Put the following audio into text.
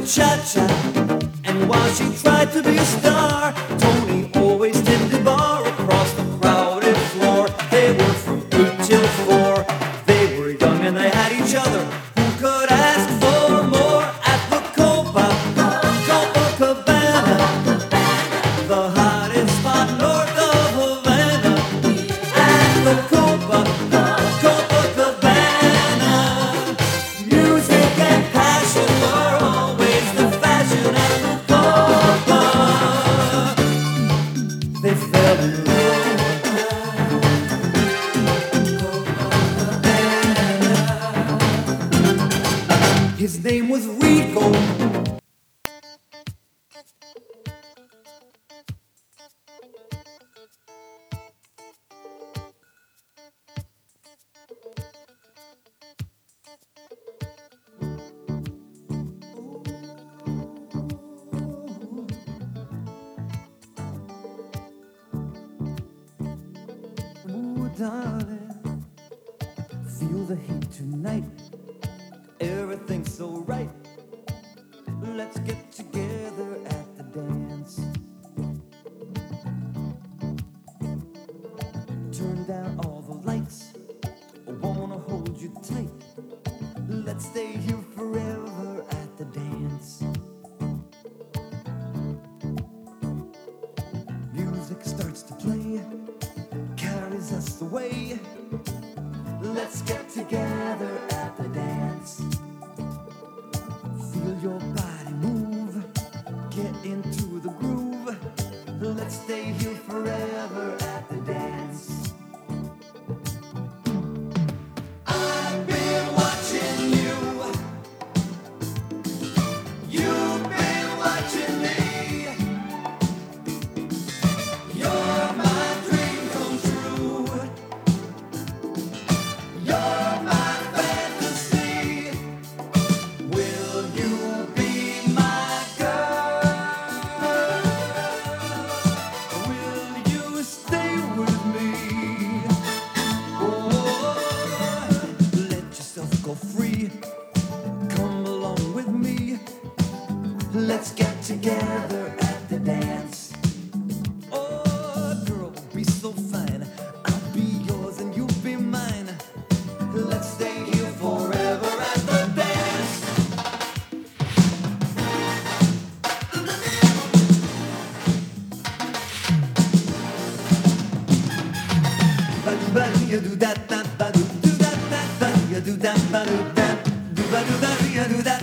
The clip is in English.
cha-cha. And while she tried to be a star, Tony always tended the bar across the crowded floor. They were from 8 till 4. They were young and they had each other. Who could ask for more at the Copacabana, the hottest spot north of Havana? At the Copacabana, music and passion were always the fashion at the Copa. They fell in love. His name was Rico. Ooh, darling, feel the heat tonight. Everything's so right. Let's get together at the dance. Turn down all the lights. I wanna hold you tight. Let's stay here forever at the dance. Music starts to play, carries us away. Let's get together at the dance. Feel your body move, get into the groove. Let's stay here forever at the dance. I've been watching you. You've been watching me. You're my dream come true. You're my fantasy. Will you be my girl? Will you stay with me? Oh, let yourself go free. Come along with me. Let's get together at the dance. Oh, girl, be so fine. I'll be yours and you'll be mine. Let's stay here forever at the dance. Ba-do-ba-do, you do that, that, ba-do, do that, that, ba-do, you do that, ba-do, that, do-ba-do-ba-do, you do that.